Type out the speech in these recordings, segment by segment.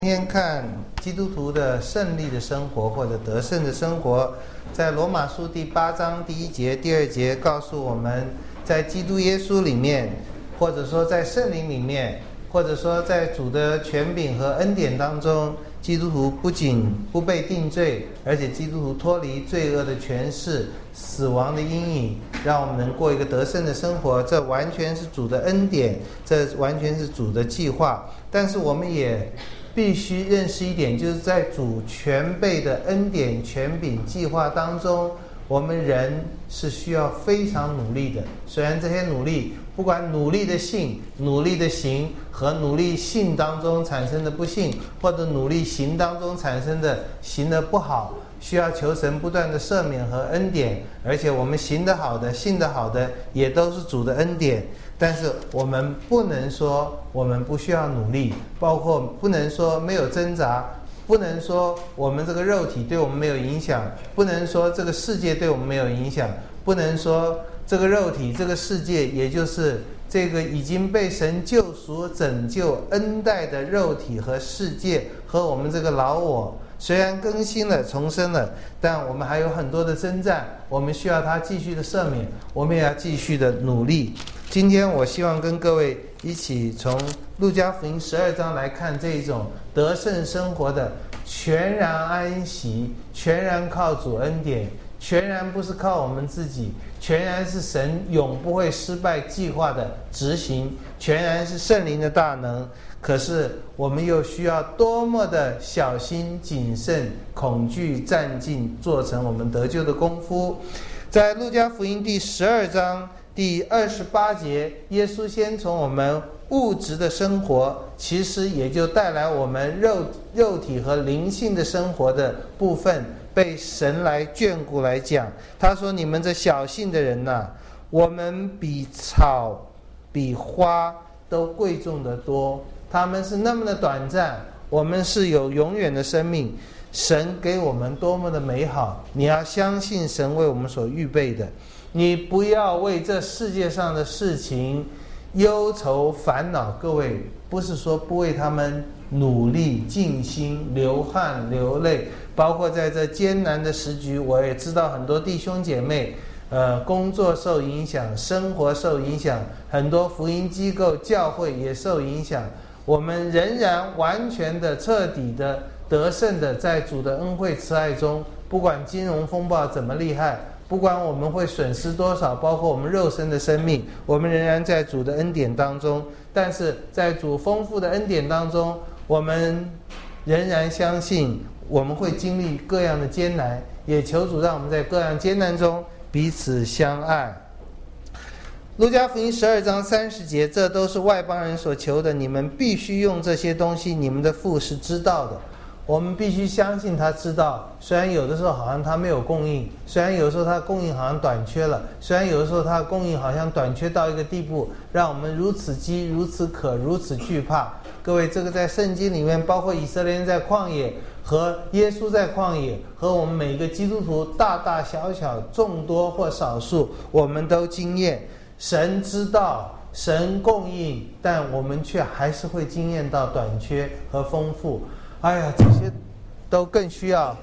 今天看基督徒的胜利的生活或者得胜的生活，在罗马书第8章第1节、第2节告诉我们，在基督耶稣里面，或者说在圣灵里面，或者说在主的权柄和恩典当中，基督徒不仅不被定罪，而且基督徒脱离罪恶的权势、死亡的阴影，让我们能过一个得胜的生活。这完全是主的恩典，这完全是主的计划。但是我们也必须认识一点，就是在主全备的恩典权柄计划当中，我们人是需要非常努力的。虽然这些努力，不管努力的信、努力的行和努力信当中产生的不幸，或者努力行当中产生的行得不好，需要求神不断的赦免和恩典。而且我们行得好的、信得好的，也都是主的恩典。但是我们不能说我们不需要努力，包括不能说没有挣扎，不能说我们这个肉体对我们没有影响，不能说这个世界对我们没有影响，不能说这个肉体、这个世界，也就是这个已经被神救赎、拯救、恩待的肉体和世界和我们这个老我，虽然更新了、重生了，但我们还有很多的征战，我们需要他继续的赦免，我们也要继续的努力。今天我希望跟各位一起从路加福音12章来看这一种得胜生活的全然安息，全然靠主恩典，全然不是靠我们自己，全然是神永不会失败计划的执行，全然是圣灵的大能。可是我们又需要多么的小心谨慎、恐惧战兢，做成我们得救的功夫。在路加福音第12章第28节，耶稣先从我们物质的生活，其实也就带来我们肉体和灵性的生活的部分，被神来眷顾来讲。他说：你们这小信的人呐，我们比草比花都贵重得多，他们是那么的短暂，我们是有永远的生命。神给我们多么的美好，你要相信神为我们所预备的。你不要为这世界上的事情忧愁烦恼。各位，不是说不为他们努力尽心流汗流泪，包括在这艰难的时局，我也知道很多弟兄姐妹工作受影响，生活受影响，很多福音机构教会也受影响。我们仍然完全的彻底的得胜的在主的恩惠慈爱中，不管金融风暴怎么厉害，不管我们会损失多少，包括我们肉身的生命，我们仍然在主的恩典当中。但是在主丰富的恩典当中，我们仍然相信我们会经历各样的艰难，也求主让我们在各样艰难中彼此相爱。路加福音12章30节，这都是外邦人所求的，你们必须用这些东西，你们的父是知道的。我们必须相信他知道，虽然有的时候好像他没有供应，虽然有的时候他供应好像短缺了，虽然有的时候他供应好像短缺到一个地步，让我们如此饥、如此渴、如此惧怕。各位，这个在圣经里面，包括以色列人在旷野，和耶稣在旷野，和我们每一个基督徒大大小小、众多或少数，我们都经验神知道，神供应，但我们却还是会经验到短缺和丰富。哎呀，这些都更需要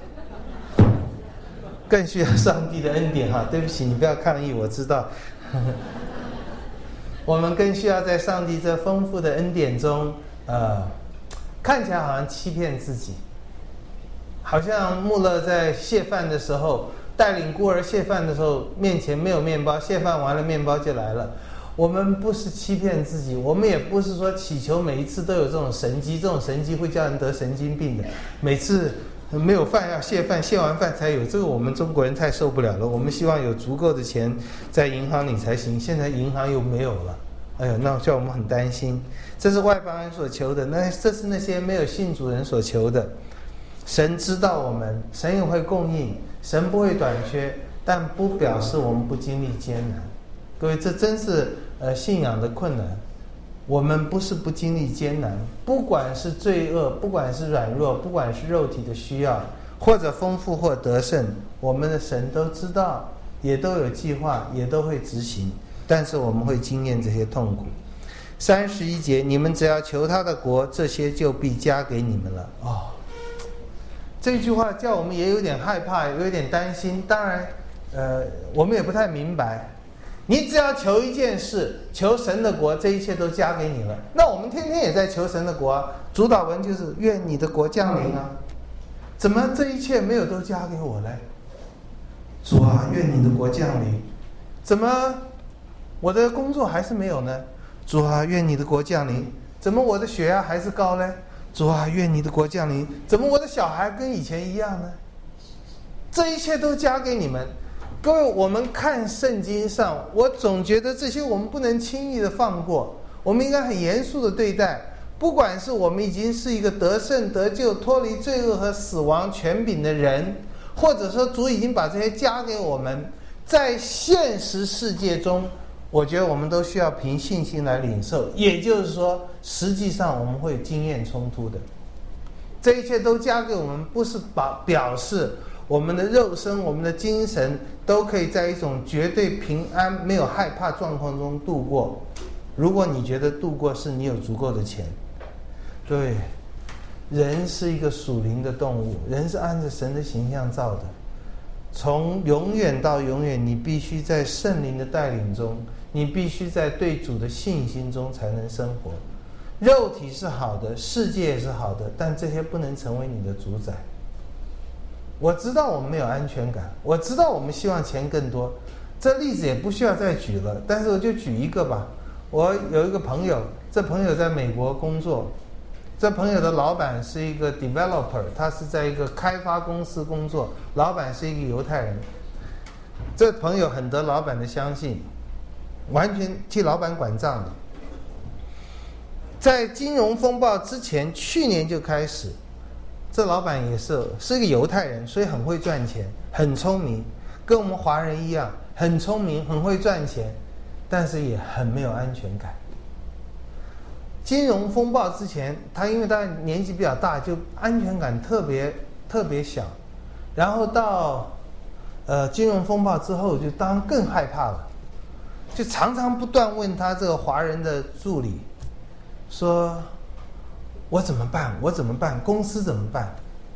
上帝的恩典哈。对不起，你不要抗议，我知道。我们更需要在上帝这丰富的恩典中，看起来好像欺骗自己，好像穆勒在谢饭的时候，带领孤儿谢饭的时候，面前没有面包，谢饭完了面包就来了。我们不是欺骗自己，我们也不是说祈求每一次都有这种神迹，这种神迹会叫人得神经病的。每次没有饭要谢饭，谢完饭才有，这个我们中国人太受不了了。我们希望有足够的钱在银行里才行，现在银行又没有了，哎呦，那叫我们很担心。这是外邦人所求的，这是那些没有信主人所求的。神知道我们，神也会供应，神不会短缺，但不表示我们不经历艰难。各位，这真是信仰的困难。我们不是不经历艰难，不管是罪恶，不管是软弱，不管是肉体的需要，或者丰富或得胜，我们的神都知道，也都有计划，也都会执行。但是我们会经验这些痛苦。 31节，你们只要求他的国，这些就必加给你们了。这句话叫我们也有点害怕，有点担心。当然，我们也不太明白。你只要求一件事，求神的国，这一切都加给你了。那我们天天也在求神的国啊，主祷文就是愿你的国降临啊。怎么这一切没有都加给我嘞？主啊，愿你的国降临。怎么我的工作还是没有呢？主啊，愿你的国降临。怎么我的血压还是高呢？主啊，愿你的国降临。怎么我的小孩跟以前一样呢？这一切都加给你们。各位，我们看圣经上，我总觉得这些我们不能轻易的放过，我们应该很严肃的对待。不管是我们已经是一个得胜得救脱离罪恶和死亡权柄的人，或者说主已经把这些加给我们，在现实世界中，我觉得我们都需要凭信心来领受。也就是说，实际上我们会经验冲突的。这一切都加给我们，不是表示我们的肉身我们的精神都可以在一种绝对平安没有害怕状况中度过。如果你觉得度过是你有足够的钱，对，人是一个属灵的动物，人是按着神的形象造的，从永远到永远，你必须在圣灵的带领中，你必须在对主的信心中才能生活。肉体是好的，世界也是好的，但这些不能成为你的主宰。我知道我们没有安全感，我知道我们希望钱更多，这例子也不需要再举了，但是我就举一个吧。我有一个朋友，这朋友在美国工作，这朋友的老板是一个 developer， 他是在一个开发公司工作，老板是一个犹太人。这朋友很得老板的相信，完全替老板管账的。在金融风暴之前，去年就开始，这老板也是一个犹太人，所以很会赚钱，很聪明，跟我们华人一样，很聪明，很会赚钱，但是也很没有安全感。金融风暴之前，因为他年纪比较大，就安全感特别小。然后到金融风暴之后，就当然更害怕了，就常常不断问他这个华人的助理说：“我怎么办？我怎么办？公司怎么办？”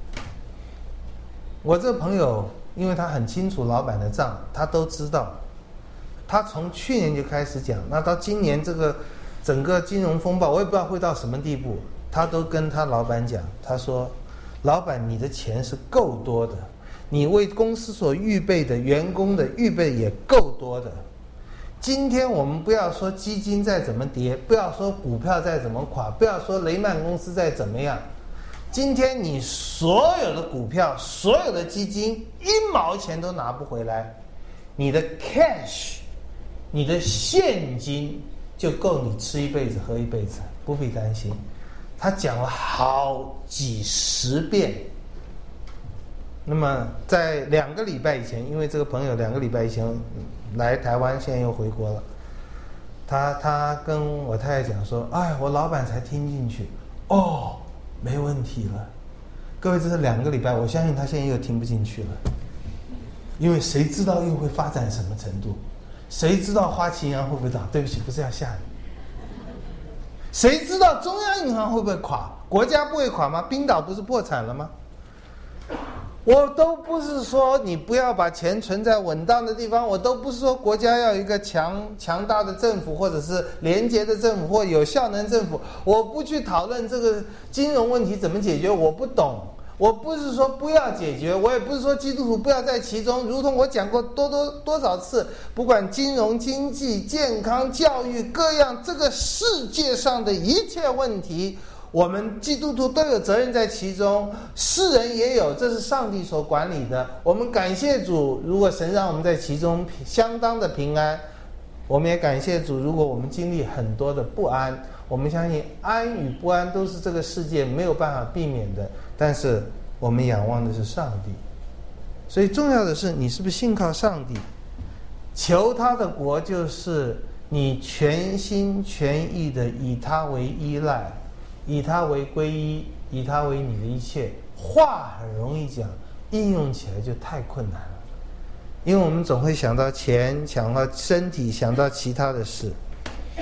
我这个朋友，因为他很清楚老板的账，他都知道。他从去年就开始讲，那到今年这个整个金融风暴，我也不知道会到什么地步，他都跟他老板讲，他说：“老板，你的钱是够多的，你为公司所预备的员工的预备也够多的。今天我们不要说基金再怎么跌，不要说股票再怎么垮，不要说雷曼公司再怎么样，今天你所有的股票、所有的基金1毛钱都拿不回来，你的 cash， 你的现金就够你吃一辈子喝一辈子，不必担心。”他讲了好几十遍。那么在2个礼拜以前，因为这个朋友2个礼拜以前来台湾，现在又回国了，他跟我太太讲说：“哎，我老板才听进去，哦，没问题了。”各位，这是2个礼拜，我相信他现在又听不进去了，因为谁知道又会发展什么程度？谁知道花旗银行会不会倒？对不起，不是要吓你。谁知道中央银行会不会垮？国家不会垮吗？冰岛不是破产了吗？我都不是说你不要把钱存在稳当的地方，我都不是说国家要有一个强大的政府，或者是廉洁的政府，或有效能政府。我不去讨论这个金融问题怎么解决，我不懂。我不是说不要解决，我也不是说基督徒不要在其中。如同我讲过多少次，不管金融、经济、健康、教育各样，这个世界上的一切问题，我们基督徒都有责任在其中，世人也有，这是上帝所管理的。我们感谢主，如果神让我们在其中相当的平安，我们也感谢主，如果我们经历很多的不安，我们相信安与不安都是这个世界没有办法避免的，但是我们仰望的是上帝。所以重要的是你是不是信靠上帝，求他的国，就是你全心全意的以他为依赖，以他为归依，以他为你的一切。话很容易讲，应用起来就太困难了，因为我们总会想到钱，想到身体，想到其他的事。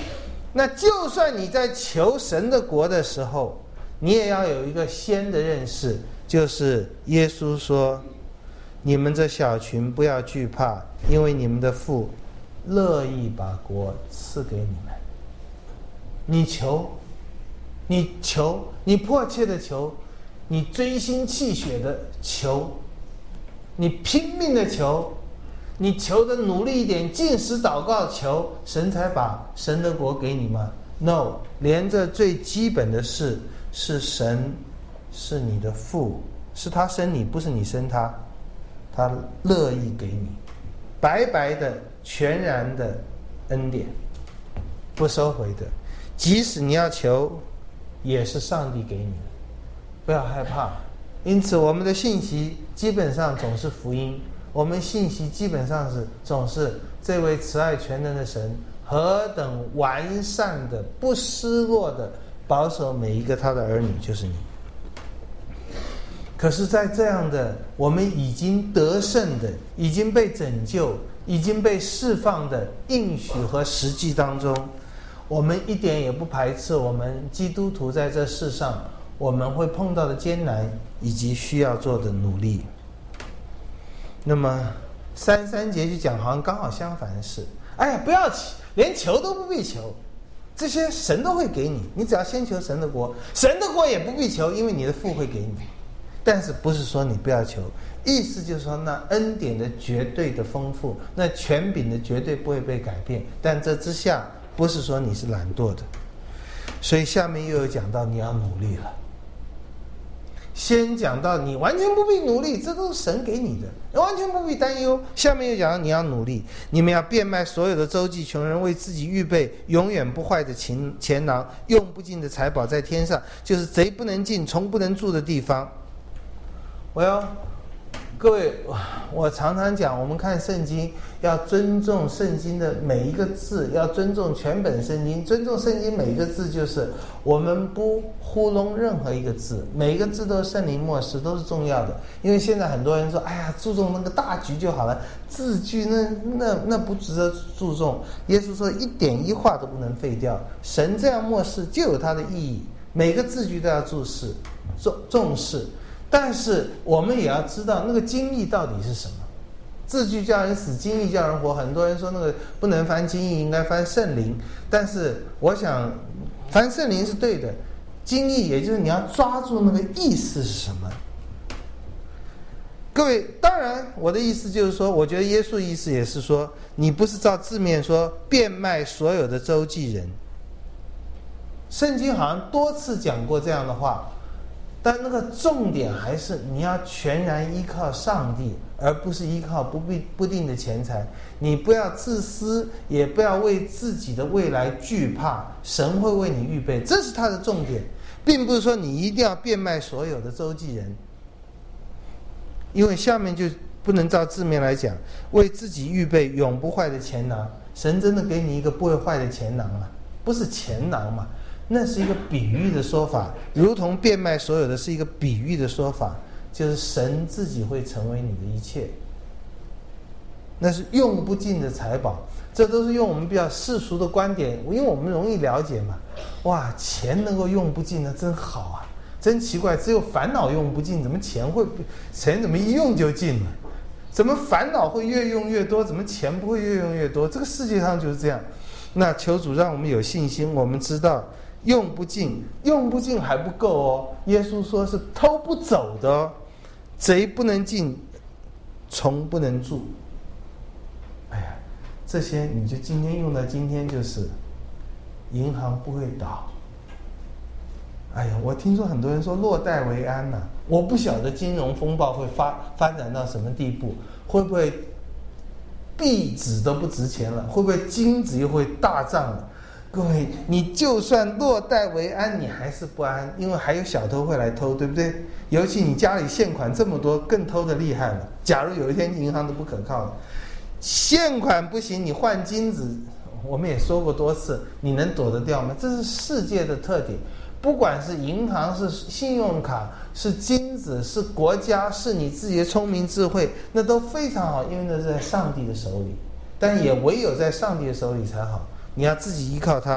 那就算你在求神的国的时候，你也要有一个先的认识，就是耶稣说，你们这小群不要惧怕，因为你们的父乐意把国赐给你们。你求，你迫切的求，你追心泣血的求，你拼命的求，你求的努力一点，禁食祷告求，神才把神的国给你吗？ No， 连这最基本的事是神是你的父，是他生你，不是你生他，他乐意给你白白的全然的恩典，不收回的。即使你要求，也是上帝给你的，不要害怕。因此我们的信息基本上总是福音，我们信息基本上总是这位慈爱全能的神何等完善的不失落的保守每一个他的儿女，就是你。可是在这样的我们已经得胜的，已经被拯救，已经被释放的应许和实际当中，我们一点也不排斥我们基督徒在这世上我们会碰到的艰难以及需要做的努力。那么33节就讲好像刚好相反的事，哎呀，不要连求都不必求，这些神都会给你，你只要先求神的国，神的国也不必求，因为你的父会给你。但是不是说你不要求，意思就是说那恩典的绝对的丰富，那权柄的绝对不会被改变，但这之下不是说你是懒惰的。所以下面又有讲到你要努力了，先讲到你完全不必努力，这都是神给你的，完全不必担忧。下面又讲到你要努力，你们要变卖所有的周济穷人，为自己预备永远不坏的钱囊，用不尽的财宝在天上，就是贼不能进，虫不能住的地方。各位，我常常讲，我们看圣经要尊重圣经的每一个字，要尊重全本圣经。尊重圣经每一个字，就是我们不糊弄任何一个字，每一个字都是圣灵默示，都是重要的。因为现在很多人说，哎呀，注重那个大局就好了，字句那不值得注重。耶稣说一点一画都不能废掉，神这样默示就有它的意义，每个字句都要重视。但是我们也要知道那个经义到底是什么。字句叫人死，经义叫人活。很多人说那个不能翻经义，应该翻圣灵。但是我想翻圣灵是对的，经义也就是你要抓住那个意思是什么。各位，当然我的意思就是说，我觉得耶稣意思也是说，你不是照字面说变卖所有的周济人。圣经好像多次讲过这样的话，但那个重点还是你要全然依靠上帝，而不是依靠不定的钱财。你不要自私，也不要为自己的未来惧怕，神会为你预备，这是他的重点，并不是说你一定要变卖所有的周济人。因为下面就不能照字面来讲，为自己预备永不坏的钱囊。神真的给你一个不会坏的钱囊吗？不是钱囊嘛，那是一个比喻的说法，如同变卖所有的是一个比喻的说法，就是神自己会成为你的一切，那是用不尽的财宝。这都是用我们比较世俗的观点，因为我们容易了解嘛。哇，钱能够用不尽，那真好啊，真奇怪，只有烦恼用不尽，怎么钱怎么一用就尽了？怎么烦恼会越用越多？怎么钱不会越用越多？这个世界上就是这样。那求主让我们有信心，我们知道用不尽还不够哦。耶稣说是偷不走的哦，贼不能进，虫不能住。哎呀，这些你就今天用到今天，就是银行不会倒。哎呀，我听说很多人说落袋为安呐，我不晓得金融风暴会发展到什么地步，会不会币纸都不值钱了，会不会金子又会大涨了？各位，你就算落袋为安，你还是不安，因为还有小偷会来偷，对不对？尤其你家里现款这么多，更偷的厉害了。假如有一天银行都不可靠了，现款不行，你换金子，我们也说过多次，你能躲得掉吗？这是世界的特点，不管是银行、是信用卡、是金子、是国家、是你自己的聪明智慧，那都非常好，因为那是在上帝的手里。但也唯有在上帝的手里才好，你要自己依靠他，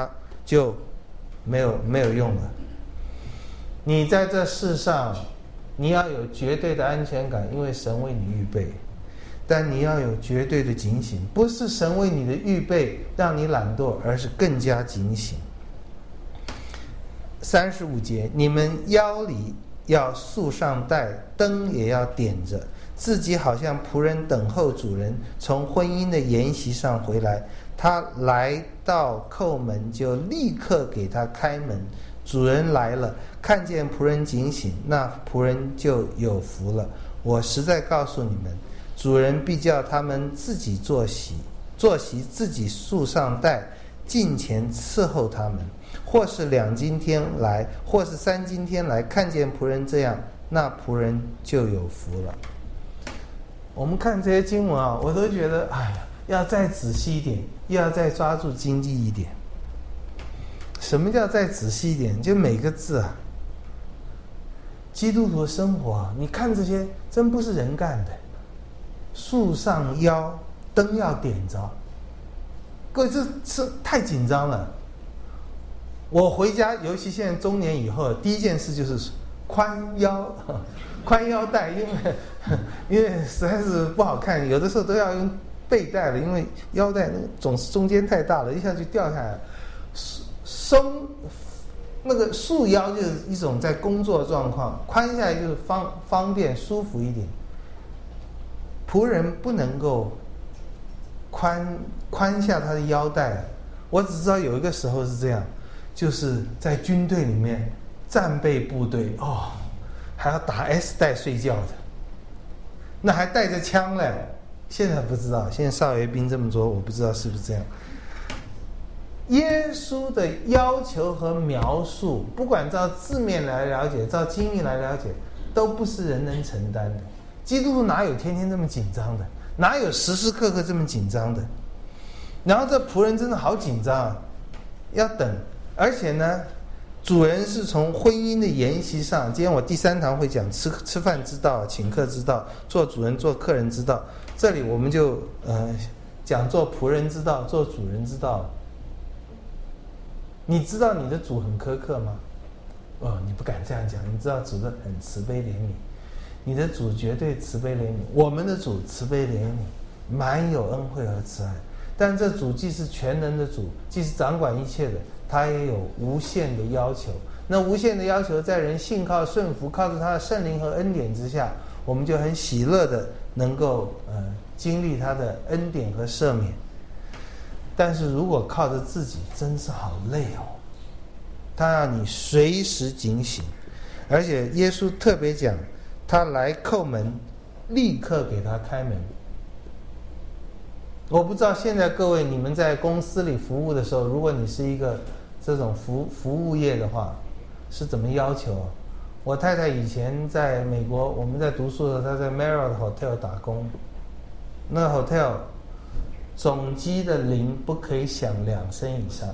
就没有用了。你在这世上，你要有绝对的安全感，因为神为你预备。但你要有绝对的警醒，不是神为你的预备让你懒惰，而是更加警醒。35节，你们腰里要束上带，灯也要点着，自己好像仆人等候主人从婚姻的筵席上回来，他来到叩门，就立刻给他开门。主人来了，看见仆人警醒，那仆人就有福了。我实在告诉你们，主人必叫他们自己坐席自己束上带，近前伺候他们。或是2今天来，或是3今天来，看见仆人这样，那仆人就有福了。我们看这些经文啊，我都觉得，哎呀，要再仔细一点，又要再抓住经济一点。什么叫再仔细一点？就每个字啊，基督徒生活啊，你看这些真不是人干的。束上腰，灯要点着。各位，这太紧张了。我回家，尤其现在中年以后，第一件事就是宽腰带，因为实在是不好看，有的时候都要用背带了，因为腰带那个总是中间太大了，一下就掉下来。松那个束腰就是一种在工作状况，宽下来就是方便舒服一点。仆人不能够宽下他的腰带，我只知道有一个时候是这样，就是在军队里面战备部队还要打 S 带睡觉的，那还带着枪嘞。现在不知道，现在少爷兵这么做，我不知道是不是这样。耶稣的要求和描述，不管照字面来了解，照经历来了解，都不是人能承担的。基督徒哪有天天这么紧张的？哪有时时刻刻这么紧张的？然后这仆人真的好紧张啊，要等。而且呢，主人是从婚姻的筵席上，今天我第3堂会讲吃饭之道，请客之道，做主人做客人之道。这里我们就讲做仆人之道，做主人之道。你知道你的主很苛刻吗？你不敢这样讲。你知道主的很慈悲怜悯，你的主绝对慈悲怜悯。我们的主慈悲怜悯，满有恩惠和慈爱。但这主既是全能的主，既是掌管一切的，他也有无限的要求。那无限的要求，在人信靠顺服，靠着他的圣灵和恩典之下，我们就很喜乐的能够经历他的恩典和赦免。但是如果靠着自己，真是好累哦。他让你随时警醒，而且耶稣特别讲，他来叩门，立刻给他开门。我不知道现在各位你们在公司里服务的时候，如果你是一个这种服务业的话，是怎么要求？我太太以前在美国，我们在读书的时候，她在 Marriott Hotel 打工，那个 hotel 总机的铃不可以响2声以上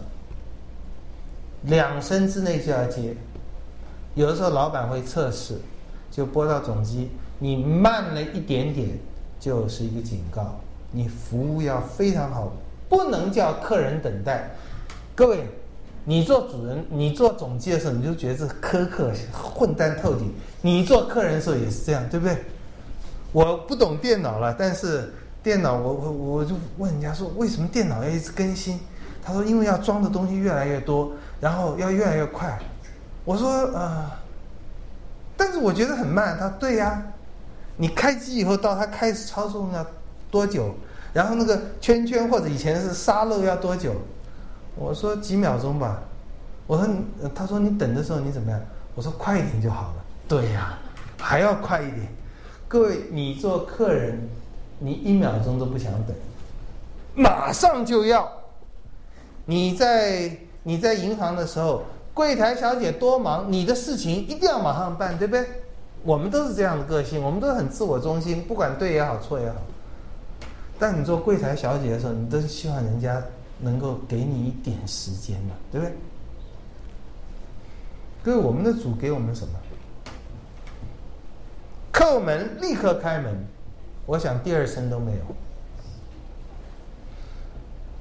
，2声之内就要接。有的时候老板会测试，就拨到总机，你慢了一点点就是一个警告。你服务要非常好，不能叫客人等待。各位，你做主人，你做总机的时候，你就觉得这苛刻混蛋透顶。你做客人的时候也是这样，对不对？我不懂电脑了，但是电脑我就问人家说，为什么电脑要一直更新？他说因为要装的东西越来越多，然后要越来越快。我说但是我觉得很慢。他对呀，你开机以后到它开始操纵要多久？然后那个圈圈或者以前是沙漏要多久？我说几秒钟吧。我说他说你等的时候你怎么样？我说快一点就好了。对呀，还要快一点。各位，你做客人，你1秒钟都不想等，马上就要。你在银行的时候，柜台小姐多忙，你的事情一定要马上办，对不对？我们都是这样的个性，我们都很自我中心，不管对也好错也好。但你做柜台小姐的时候，你都是希望人家能够给你一点时间嘛，对不对？各位，我们的主给我们什么？叩门立刻开门，我想第2声都没有。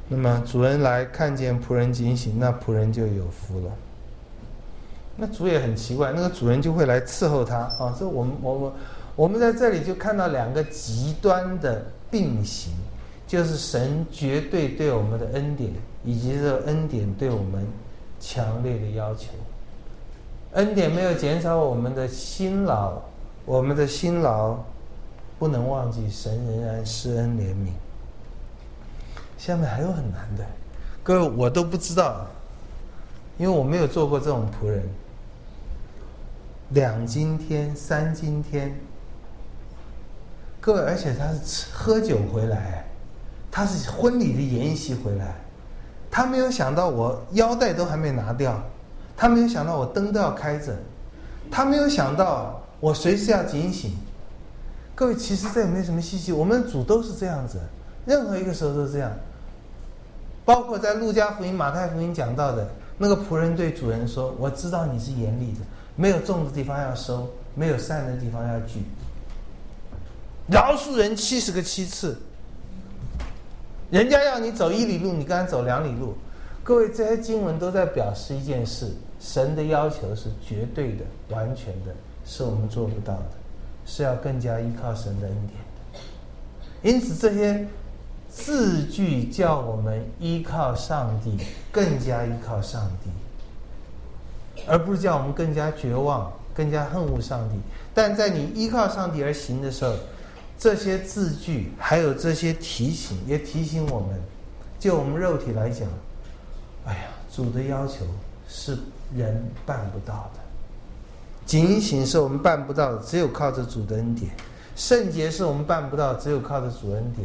那么主人来看见仆人警醒，那仆人就有福了。那主也很奇怪，那个主人就会来伺候他啊。这我们在这里就看到两个极端的并行，就是神绝对对我们的恩典，以及这个恩典对我们强烈的要求。恩典没有减少我们的辛劳，我们的辛劳不能忘记神仍然施恩怜悯。下面还有很难的，各位我都不知道，因为我没有做过这种仆人。2今天3今天，各位，而且他是喝酒回来，他是婚礼的筵席回来，他没有想到我腰带都还没拿掉，他没有想到我灯都要开着，他没有想到我随时要警醒。各位，其实这也没什么稀奇，我们的主都是这样子，任何一个时候都是这样。包括在路加福音、马太福音讲到的那个仆人对主人说：“我知道你是严厉的，没有种的地方要收，没有善的地方要聚。饶恕人70个7次，人家要你走1里路，你跟他走2里路。”各位，这些经文都在表示一件事：神的要求是绝对的、完全的，是我们做不到的，是要更加依靠神的恩典的。因此，这些字句叫我们依靠上帝，更加依靠上帝，而不是叫我们更加绝望、更加恨恶上帝。但在你依靠上帝而行的时候，这些字句还有这些提醒，也提醒我们，就我们肉体来讲，哎呀，主的要求是人办不到的，警醒是我们办不到的，只有靠着主的恩典；圣洁是我们办不到，只有靠着主恩典。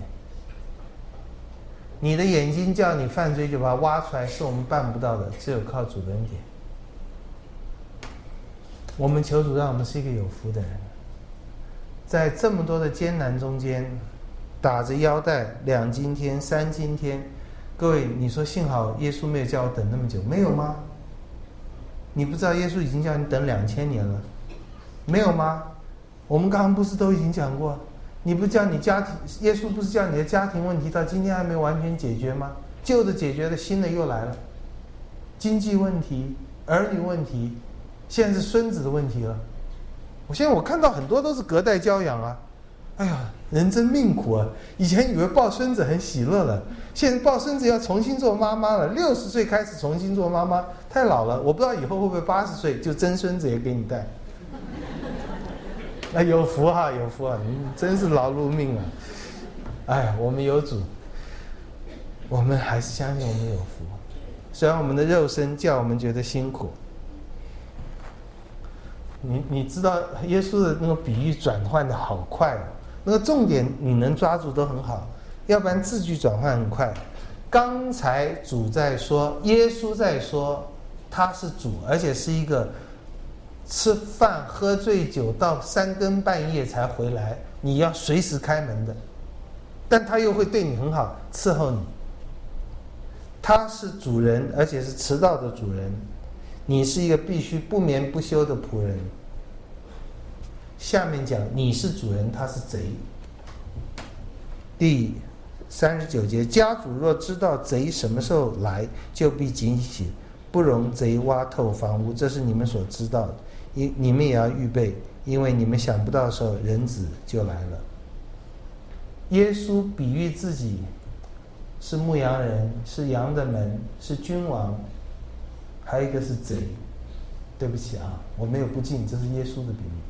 你的眼睛叫你犯罪就把它挖出来，是我们办不到的，只有靠主的恩典。我们求主让我们是一个有福的人，在这么多的艰难中间，打着腰带2今天3今天。各位，你说幸好耶稣没有叫我等那么久，没有吗？你不知道耶稣已经叫你等2000年了，没有吗？我们刚刚不是都已经讲过，你不叫你家庭，耶稣不是叫你的家庭问题到今天还没完全解决吗？旧的解决了，新的又来了，经济问题、儿女问题，现在是孙子的问题了。现在我看到很多都是隔代教养啊，哎呀，人真命苦啊！以前以为抱孙子很喜乐了，现在抱孙子要重新做妈妈了，60岁开始重新做妈妈，太老了。我不知道以后会不会80岁就真孙子也给你带。哎，有福哈，有福啊！你真是劳碌命啊！哎，我们有主，我们还是相信我们有福，虽然我们的肉身叫我们觉得辛苦。你知道耶稣的那个比喻转换的好快哦，那个重点你能抓住都很好，要不然字句转换很快。刚才主在说，耶稣在说他是主，而且是一个吃饭喝醉酒到3更半夜才回来，你要随时开门的，但他又会对你很好，伺候你。他是主人，而且是迟到的主人，你是一个必须不眠不休的仆人。下面讲你是主人，他是贼。第39节，家主若知道贼什么时候来，就必警醒，不容贼挖透房屋。这是你们所知道的，你们也要预备，因为你们想不到的时候，人子就来了。耶稣比喻自己是牧羊人，是羊的门，是君王，还有一个是贼。对不起啊，我没有不敬，这是耶稣的比喻。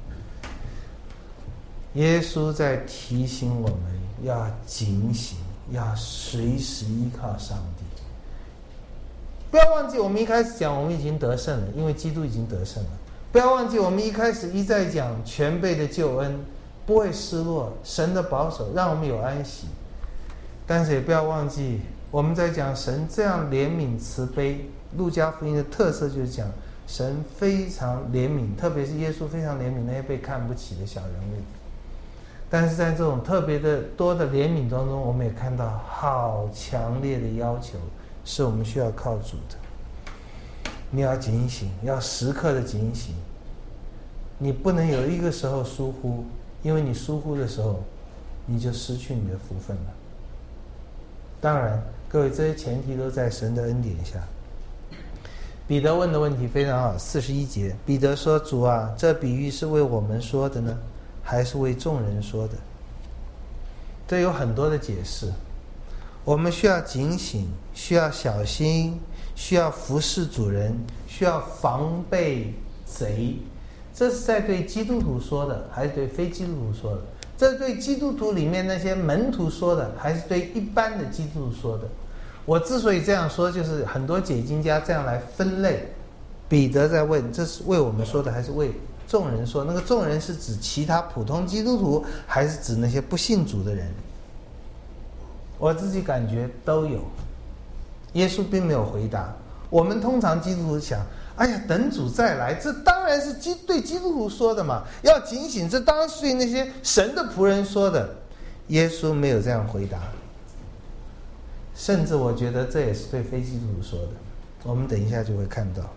耶稣在提醒我们要警醒，要随时依靠上帝。不要忘记，我们一开始讲我们已经得胜了，因为基督已经得胜了。不要忘记，我们一开始一再讲全备的救恩，不会失落，神的保守让我们有安息。但是也不要忘记，我们在讲神这样怜悯慈悲。路加福音的特色就是讲神非常怜悯，特别是耶稣非常怜悯那些被看不起的小人物。但是在这种特别的多的怜悯当中，我们也看到好强烈的要求，是我们需要靠主的。你要警醒，要时刻的警醒，你不能有一个时候疏忽，因为你疏忽的时候，你就失去你的福分了。当然， 各位，这些前提都在神的恩典下。彼得问的问题非常好，41节，彼得说：“主啊，这比喻是为我们说的呢，还是为众人说的？”这有很多的解释。我们需要警醒，需要小心，需要服侍主人，需要防备贼。这是在对基督徒说的，还是对非基督徒说的？这是对基督徒里面那些门徒说的，还是对一般的基督徒说的？我之所以这样说，就是很多解经家这样来分类。彼得在问，这是为我们说的，还是为众人说？那个众人是指其他普通基督徒，还是指那些不信主的人？我自己感觉都有。耶稣并没有回答。我们通常基督徒想，哎呀，等主再来，这当然是对基督徒说的嘛，要警醒，这当然是对那些神的仆人说的。耶稣没有这样回答，甚至我觉得这也是对非基督徒说的。我们等一下就会看到。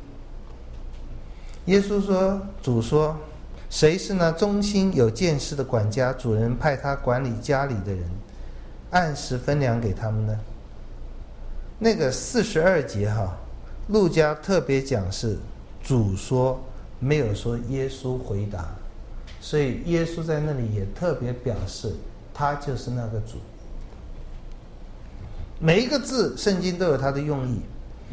耶稣说，主说，谁是那忠心有见识的管家，主人派他管理家里的人，按时分粮给他们呢？那个42节路加特别讲是主说，没有说耶稣回答，所以耶稣在那里也特别表示他就是那个主。每一个字圣经都有它的用意。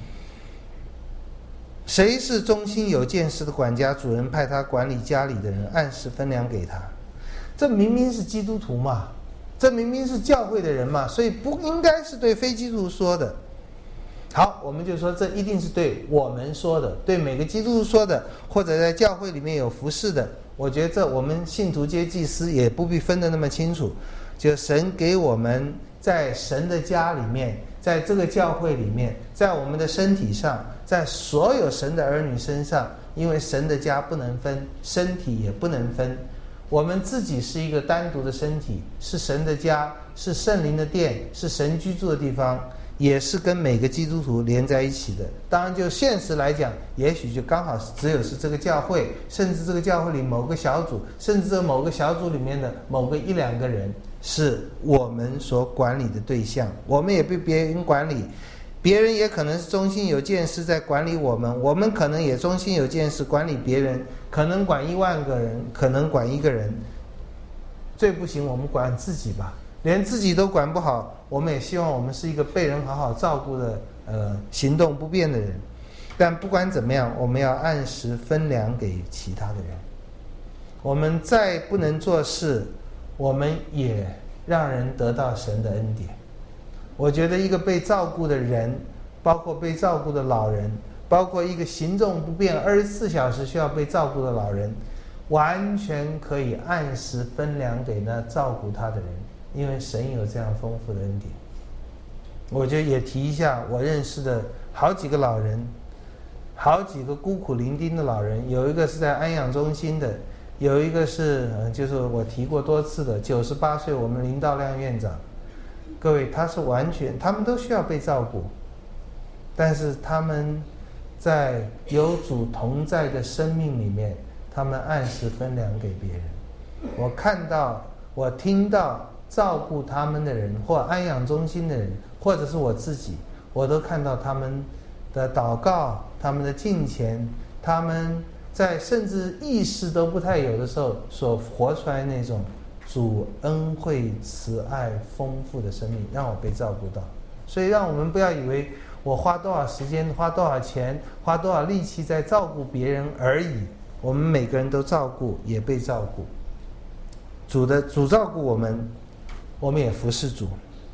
谁是忠心有见识的管家，主人派他管理家里的人，按时分粮给他。这明明是基督徒嘛，这明明是教会的人嘛，所以不应该是对非基督徒说的。好，我们就说这一定是对我们说的，对每个基督徒说的，或者在教会里面有服侍的。我觉得这我们信徒皆祭司也不必分得那么清楚，就神给我们在神的家里面，在这个教会里面，在我们的身体上，在所有神的儿女身上，因为神的家不能分，身体也不能分。我们自己是一个单独的身体，是神的家，是圣灵的殿，是神居住的地方，也是跟每个基督徒连在一起的。当然就现实来讲，也许就刚好只有是这个教会，甚至这个教会里某个小组，甚至这某个小组里面的某个一两个人是我们所管理的对象，我们也被别人管理，别人也可能是忠心有见识在管理我们，我们可能也忠心有见识管理别人，可能管1万个人，可能管1个人，最不行我们管自己吧，连自己都管不好，我们也希望我们是一个被人好好照顾的行动不便的人。但不管怎么样，我们要按时分粮给其他的人。我们再不能做事，我们也让人得到神的恩典。我觉得一个被照顾的人，包括被照顾的老人，包括一个行动不便24小时需要被照顾的老人，完全可以按时分粮给那照顾他的人，因为神有这样丰富的恩典。我就也提一下我认识的好几个老人，好几个孤苦伶仃的老人，有一个是在安养中心的，有一个是就是我提过多次的98岁我们林道亮院长。各位，他是完全，他们都需要被照顾，但是他们在有主同在的生命里面，他们按时分粮给别人。我看到，我听到照顾他们的人，或安养中心的人，或者是我自己，我都看到他们的祷告，他们的敬虔，他们在甚至意识都不太有的时候所活出来那种主恩惠慈爱丰富的生命，让我被照顾到。所以让我们不要以为我花多少时间，花多少钱，花多少力气在照顾别人而已。我们每个人都照顾，也被照顾。主照顾我们，我们也服侍主。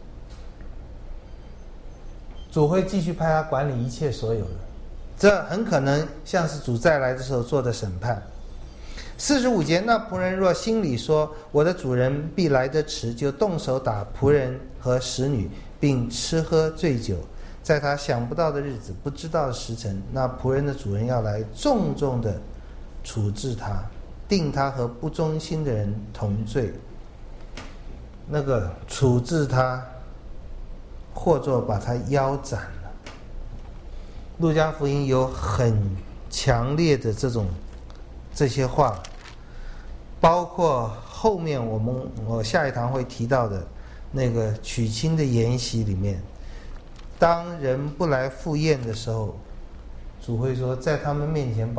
主会继续派他管理一切所有的，这很可能像是主再来的时候做的审判。45节，那仆人若心里说，我的主人必来得迟，就动手打仆人和使女，并吃喝醉酒，在他想不到的日子，不知道的时辰，那仆人的主人要来重重的处置他，定他和不忠心的人同罪。那个处置他，或者把他腰斩了。路加福音有很强烈的这些话，包括后面我下一堂会提到的那个娶亲的筵席里面， 当人不来赴宴的时候，主会说，在他们面前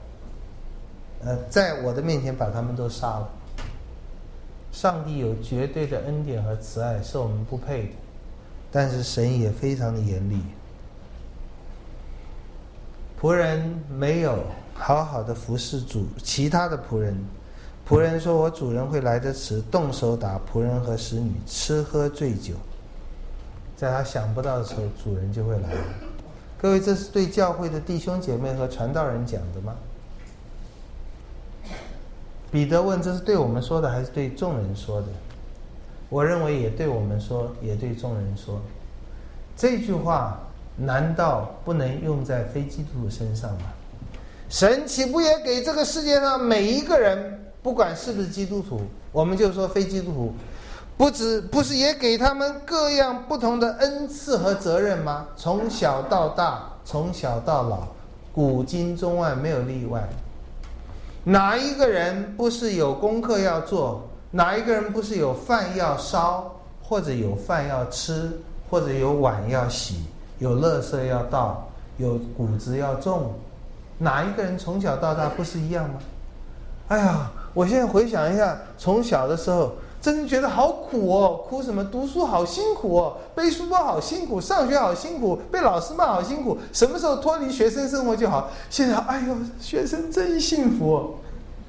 在我的面前把他们都杀了。上帝有绝对的恩典和慈爱，是我们不配的，但是神也非常的严厉。仆人没有好好的服侍主，其他的仆人说，我主人会来得迟，动手打仆人和使女，吃喝醉酒，在他想不到的时候，主人就会来了。各位，这是对教会的弟兄姐妹和传道人讲的吗？彼得问，这是对我们说的还是对众人说的？我认为也对我们说，也对众人说。这句话难道不能用在非基督徒身上吗？神岂不也给这个世界上每一个人，不管是不是基督徒，我们就说非基督徒，不是也给他们各样不同的恩赐和责任吗？从小到大，从小到老，古今中外没有例外。哪一个人不是有功课要做？哪一个人不是有饭要烧，或者有饭要吃，或者有碗要洗，有垃圾要倒，有谷子要种？哪一个人从小到大不是一样吗？哎呀，我现在回想一下，从小的时候真的觉得好苦哦，苦什么？读书好辛苦哦，背书包好辛苦，上学好辛苦，被老师骂好辛苦，什么时候脱离学生生活就好？现在哎呦，学生真幸福哦。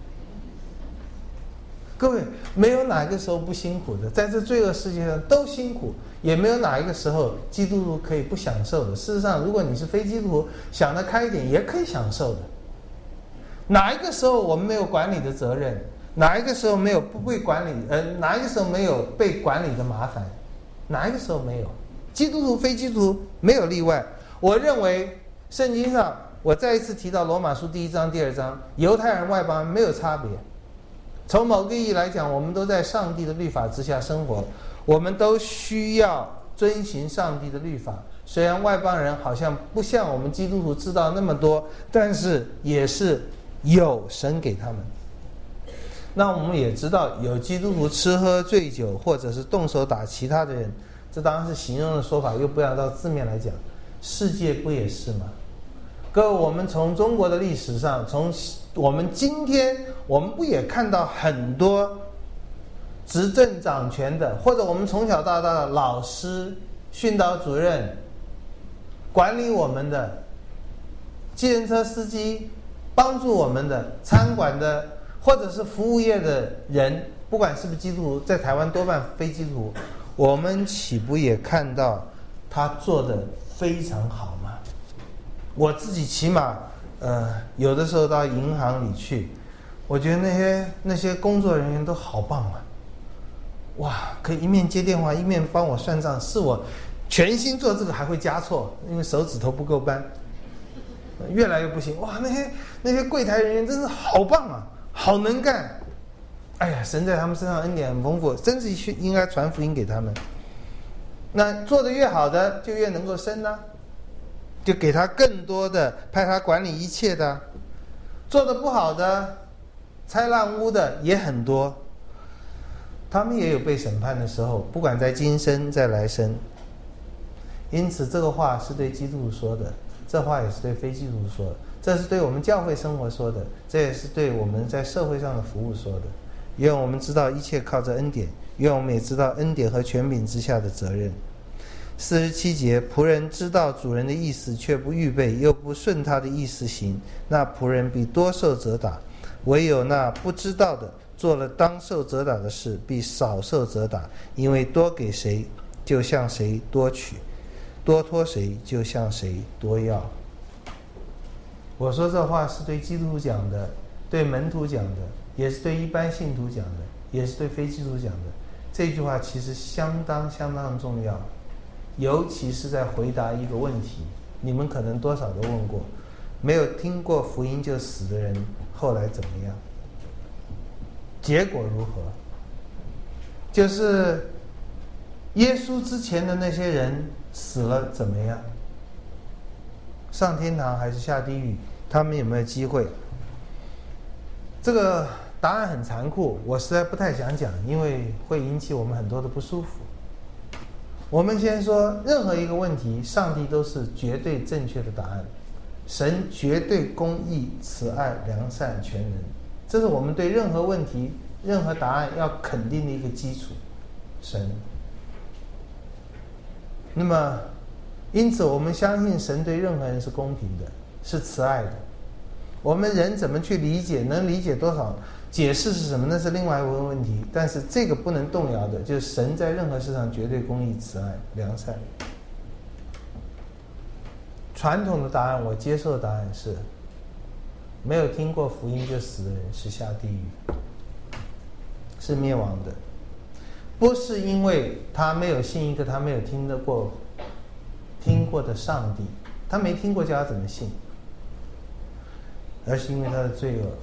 各位，没有哪个时候不辛苦的，在这罪恶世界上都辛苦，也没有哪一个时候基督徒可以不享受的。事实上，如果你是非基督徒，想得开一点也可以享受的。哪一个时候我们没有管理的责任？哪一个时候没有不被管理？哪一个时候没有被管理的麻烦？哪一个时候没有？基督徒、非基督徒没有例外。我认为圣经上，我再一次提到罗马书第1章、第2章，犹太人、外邦人没有差别。从某个意义来讲，我们都在上帝的律法之下生活，我们都需要遵循上帝的律法。虽然外邦人好像不像我们基督徒知道那么多，但是也是有神给他们。那我们也知道，有基督徒吃喝醉酒，或者是动手打其他的人，这当然是形容的说法，又不要到字面来讲。世界不也是吗？各位，我们从中国的历史上，从我们今天，我们不也看到很多执政掌权的，或者我们从小到大的老师、训导主任、管理我们的计程车司机、帮助我们的餐馆的，或者是服务业的人，不管是不是基督徒，在台湾多半非基督徒，我们岂不也看到他做得非常好吗？我自己起码有的时候到银行里去，我觉得那些工作人员都好棒啊！哇，可以一面接电话一面帮我算账，是我全心做这个还会加错，因为手指头不够扳，越来越不行。哇，那些柜台人员真是好棒啊，好能干！哎呀，神在他们身上恩典很丰富，真是应该传福音给他们。那做得越好的，就越能够升啊，就给他更多的，派他管理一切的。做得不好的，拆烂屋的也很多，他们也有被审判的时候，不管在今生在来生。因此这个话是对基督徒说的，这话也是对非基督徒说的，这是对我们教会生活说的，这也是对我们在社会上的服务说的。愿我们知道一切靠着恩典，愿我们也知道恩典和权柄之下的责任。47节，仆人知道主人的意思，却不预备，又不顺他的意思行，那仆人必多受责打；唯有那不知道的，做了当受责打的事，必少受责打。因为多给谁，就向谁多取；多托谁，就向谁多要。我说这话是对基督徒讲的，对门徒讲的，也是对一般信徒讲的，也是对非基督徒讲的。这句话其实相当重要，尤其是在回答一个问题，你们可能多少都问过，没有听过福音就死的人后来怎么样？结果如何？就是耶稣之前的那些人死了怎么样？上天堂还是下地狱？他们有没有机会？这个答案很残酷，我实在不太想讲，因为会引起我们很多的不舒服。 我们先说，任何一个问题，上帝都是绝对正确的答案。神绝对公义、慈爱、良善、全能，这是我们对任何问题、任何答案要肯定的一个基础。神。那么，因此我们相信神对任何人是公平的，是慈爱的。我们人怎么去理解，能理解多少，解释是什么，那是另外一个问题。但是这个不能动摇的，就是神在任何事上绝对公义、慈爱、良善。传统的答案，我接受的答案是，没有听过福音就死的人是下地狱，是灭亡的。不是因为他没有信一个他没有听过的上帝，他没听过叫他怎么信，而是因为他的罪恶。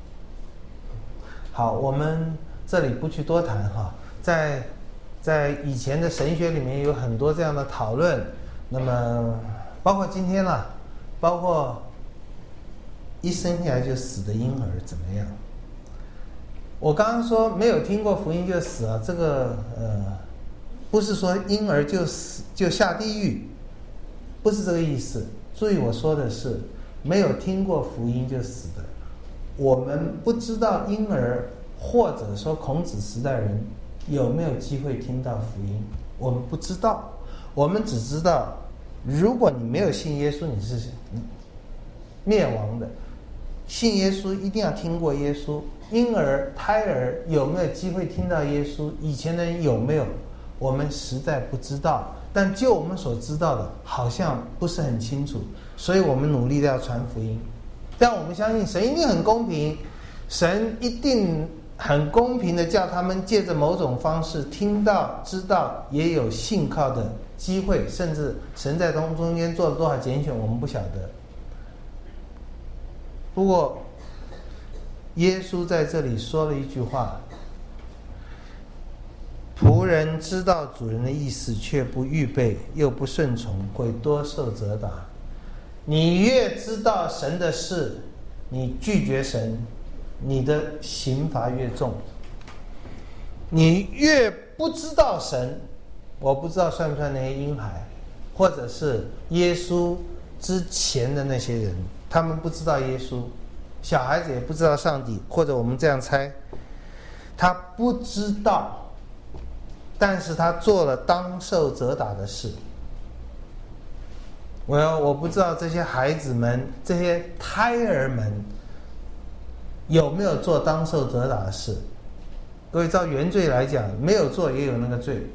好，我们这里不去多谈哈，在以前的神学里面有很多这样的讨论，那么包括今天啦，包括一生下来就死的婴儿怎么样？我刚刚说没有听过福音就死啊，这个不是说婴儿就死就下地狱，不是这个意思。注意我说的是没有听过福音就死的。我们不知道婴儿或者说孔子时代人有没有机会听到福音，我们不知道。我们只知道，如果你没有信耶稣，你是灭亡的。信耶稣一定要听过耶稣。婴儿、胎儿有没有机会听到耶稣？以前的人有没有？我们实在不知道。但就我们所知道的，好像不是很清楚，所以我们努力的要传福音。但我们相信神一定很公平，神一定很公平的叫他们借着某种方式听到、知道，也有信靠的机会，甚至神在中间做了多少拣选，我们不晓得。不过耶稣在这里说了一句话：仆人知道主人的意思，却不预备，又不顺从，会多受责打。你越知道神的事，你拒绝神，你的刑罚越重。你越不知道神，我不知道算不算那些婴孩，或者是耶稣之前的那些人，他们不知道耶稣，小孩子也不知道上帝，或者我们这样猜，他不知道，但是他做了当受责打的事。我不知道这些孩子们、这些胎儿们有没有做当受责打的事。各位，照原罪来讲，没有做也有那个罪，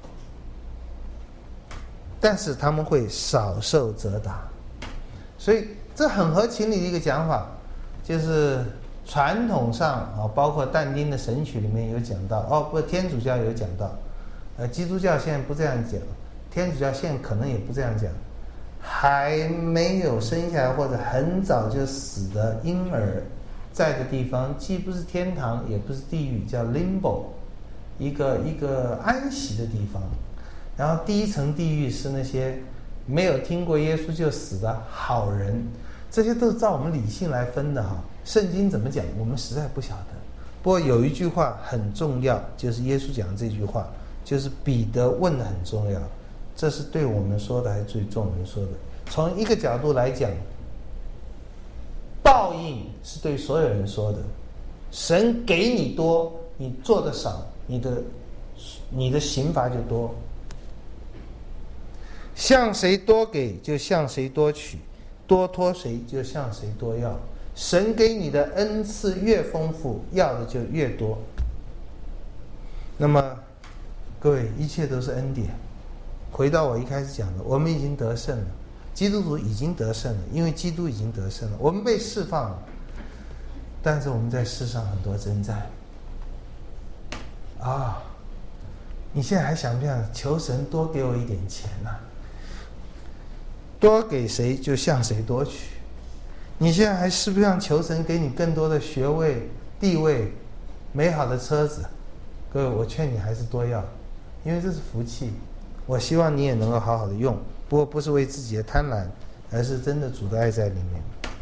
但是他们会少受责打。所以这很合情理的一个讲法，就是传统上啊，包括但丁的神曲里面有讲到，天主教有讲到，基督教现在不这样讲，天主教现在可能也不这样讲。还没有生下来或者很早就死的婴儿在的地方，既不是天堂也不是地狱，叫 limbo， 一个安息的地方。然后第一层地狱是那些没有听过耶稣就死的好人，这些都是照我们理性来分的哈。圣经怎么讲我们实在不晓得。不过有一句话很重要，就是耶稣讲这句话，就是彼得问的很重要，这是对我们说的还是对众人说的？从一个角度来讲，报应是对所有人说的，神给你多，你做的少，你的刑罚就多。向谁多给，就向谁多取，多托谁，就向谁多要。神给你的恩赐越丰富，要的就越多。那么各位，一切都是恩典。回到我一开始讲的，我们已经得胜了，基督徒已经得胜了，因为基督已经得胜了，我们被释放了。但是我们在世上很多征战啊！你现在还想不想求神多给我一点钱呢？多给谁就向谁多取。你现在还是不是想求神给你更多的学位、地位、美好的车子？各位，我劝你还是多要，因为这是福气。我希望你也能够好好的用，不过不是为自己的贪婪，而是真的主的爱在里面。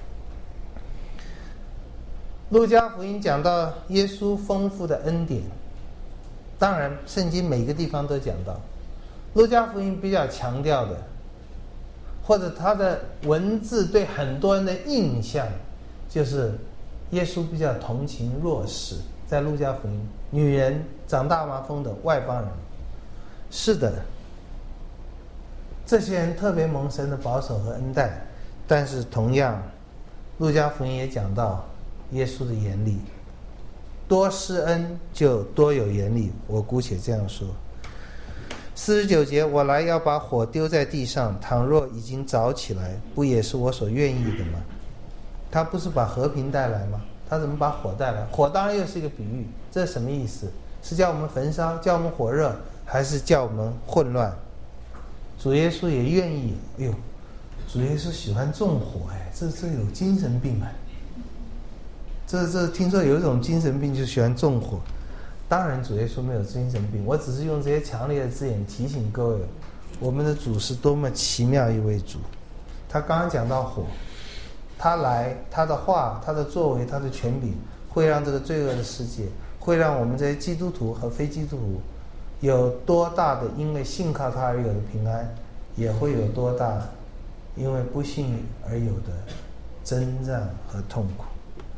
路加福音讲到耶稣丰富的恩典，当然圣经每个地方都讲到， 路加福音比较强调的，或者他的文字对很多人的印象，就是耶稣比较同情弱势。在路加福音，女人、长大麻风的外邦人，是的，这些人特别蒙神的保守和恩待。但是同样，路加福音也讲到耶稣的严厉，多施恩就多有严厉，我姑且这样说。49节，我来要把火丢在地上，倘若已经着起来，不也是我所愿意的吗？他不是把和平带来吗？他怎么把火带来？火当然又是一个比喻，这是什么意思？是叫我们焚烧，叫我们火热，还是叫我们混乱？主耶稣也愿意。哎呦，主耶稣喜欢纵火，这有精神病啊！这听说有一种精神病就喜欢纵火。当然主耶稣没有精神病，我只是用这些强烈的字眼提醒各位，我们的主是多么奇妙一位主。他刚刚讲到火，他来，他的话，他的作为，他的权柄，会让这个罪恶的世界，会让我们这些基督徒和非基督徒有多大的因为信靠他而有的平安，也会有多大因为不信而有的征战和痛苦。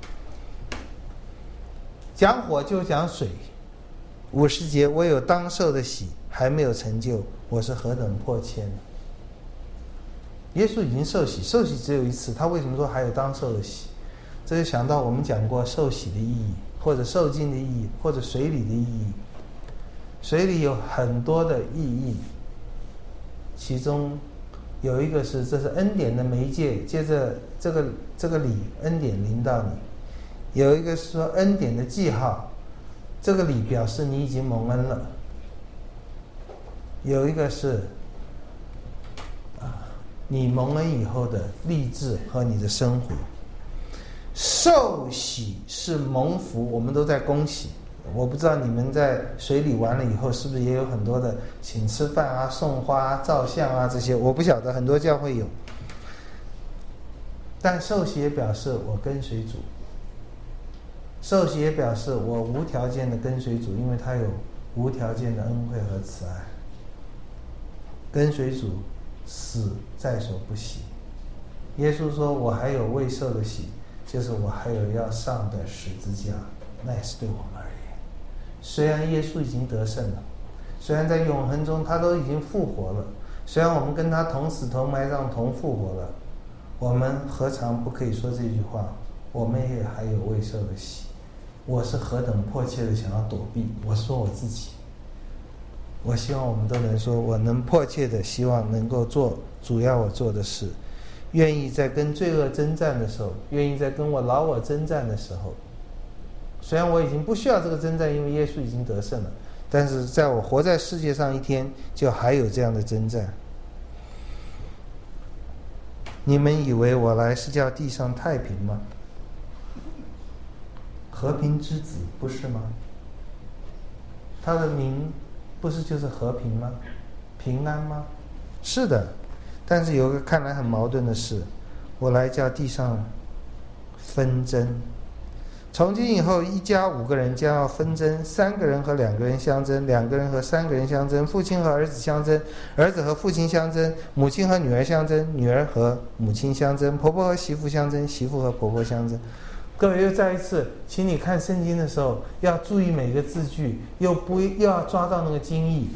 讲火就讲水。50节，我有当受的喜，还没有成就，我是何等迫切呢？耶稣已经受洗，受洗只有一次，他为什么说还有当受的喜？这就想到我们讲过受洗的意义，或者受浸的意义，或者水里的意义。水里有很多的意义，其中有一个是这是恩典的媒介，借着这个礼恩典临到你；有一个是说恩典的记号，这个礼表示你已经蒙恩了；有一个是你蒙恩以后的励志和你的生活。受洗是蒙福，我们都在恭喜。我不知道你们在水里玩了以后是不是也有很多的请吃饭啊、送花啊、照相啊这些，我不晓得，很多教会有。但受洗也表示我跟随主，受洗也表示我无条件的跟随主，因为他有无条件的恩惠和慈爱。跟随主，死在所不惜。耶稣说我还有未受的喜，就是我还有要上的十字架，那也是对我们而言。虽然耶稣已经得胜了，虽然在永恒中他都已经复活了，虽然我们跟他同死同埋葬同复活了，我们何尝不可以说这句话？我们也还有未受的喜。我是何等迫切的想要躲避，我说我自己，我希望我们都能说，我能迫切的希望能够做主要我做的事，愿意在跟罪恶征战的时候，愿意在跟我老我征战的时候，虽然我已经不需要这个征战，因为耶稣已经得胜了，但是在我活在世界上一天，就还有这样的征战。你们以为我来是叫地上太平吗？和平之子不是吗？他的名不是就是和平吗？平安吗？是的，但是有个看来很矛盾的事，我来叫地上纷争。从今以后，一家5个人将要纷争，3个人和2个人相争，2个人和3个人相争，父亲和儿子相争，儿子和父亲相争，母亲和女儿相争，女儿和母亲相争，婆婆和媳妇相争，媳妇和婆婆相争。各位又再一次，请你看圣经的时候要注意每个字句，又要抓到那个精义。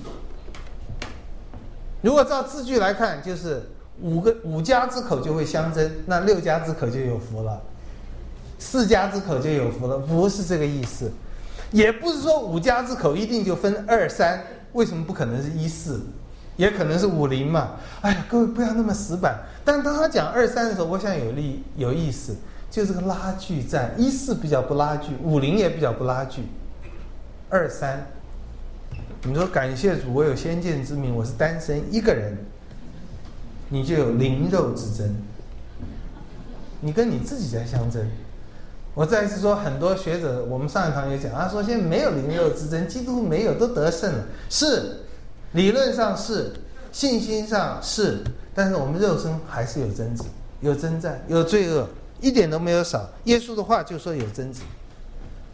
如果照字句来看，就是5家之口就会相争，那6家之口就有福了，4家之口就有福了，不是这个意思。也不是说5家之口一定就分2、3，为什么不可能是1、4？也可能是5、0嘛。哎呀，各位不要那么死板。但当他讲2、3的时候，我想有意思。就这个拉锯战，1、4比较不拉锯，5、0也比较不拉锯，2、3，你说感谢主，我有先见之明，我是单身1个人，你就有灵肉之争，你跟你自己在相争。我再一次说，很多学者，我们上一堂也讲，他说现在没有灵肉之争，基督徒没有，都得胜了，是理论上是，信心上是，但是我们肉身还是有争执，有征战，有罪恶。一点都没有少，耶稣的话就说有争执，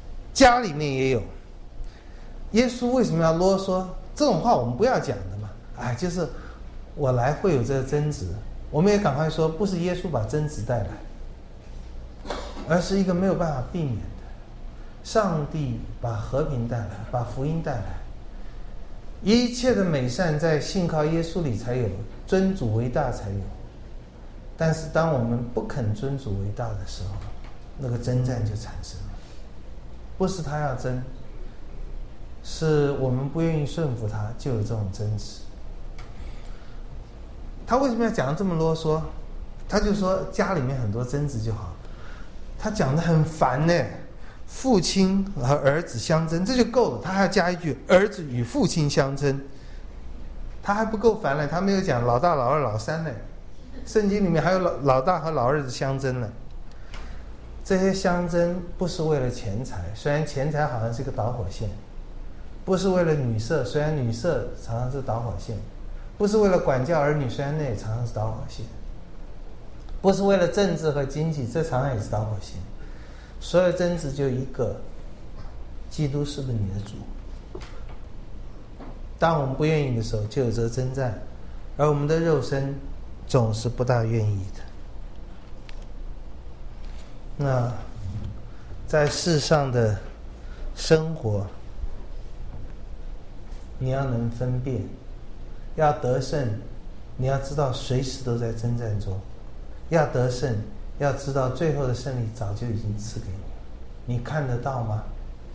家里面也有。耶稣为什么要啰嗦？这种话我们不要讲的嘛。 就是我来会有这个争执，我们也赶快说，不是耶稣把争执带来，而是一个没有办法避免的，上帝把和平带来，把福音带来，一切的美善在信靠耶稣里才有，尊主为大才有。但是当我们不肯尊主为大的时候，那个征战就产生了。不是他要争，是我们不愿意顺服他，就有这种争执。他为什么要讲得这么啰嗦？他就说家里面很多争执就好，他讲得很烦呢。父亲和儿子相争，这就够了，他还要加一句儿子与父亲相争，他还不够烦呢，他没有讲老大老二老三呢。圣经里面还有老大和老二的相争呢。这些相争不是为了钱财，虽然钱财好像是个导火线；不是为了女色，虽然女色常常是导火线；不是为了管教儿女，虽然那也常常是导火线；不是为了政治和经济，这常常也是导火线。所有争执就一个：基督是不是你的主？当我们不愿意的时候，就有这个征战，而我们的肉身总是不大愿意的。那在世上的生活，你要能分辨，要得胜，你要知道随时都在征战中。要得胜，要知道最后的胜利早就已经赐给你。你看得到吗？